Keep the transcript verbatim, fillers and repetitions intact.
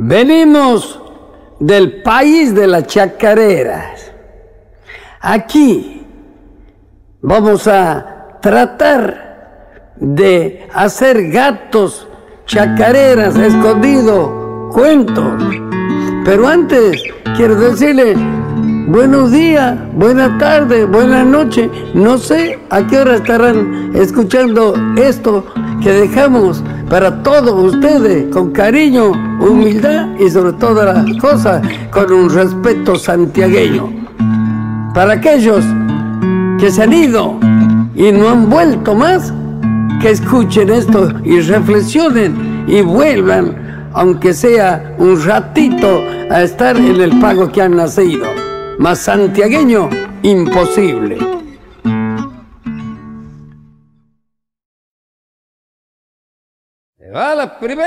Venimos del país de las chacareras. Aquí vamos a tratar de hacer gatos, chacareras, escondidos, cuentos. Pero antes quiero decirle buenos días, buenas tardes, buenas noches. No sé a qué hora estarán escuchando esto que dejamos para todos ustedes con cariño, humildad y sobre todas las cosas con un respeto santiagueño. Para aquellos que se han ido y no han vuelto más, que escuchen esto y reflexionen y vuelvan, aunque sea un ratito, a estar en el pago que han nacido. Más santiagueño, imposible. Va la primera.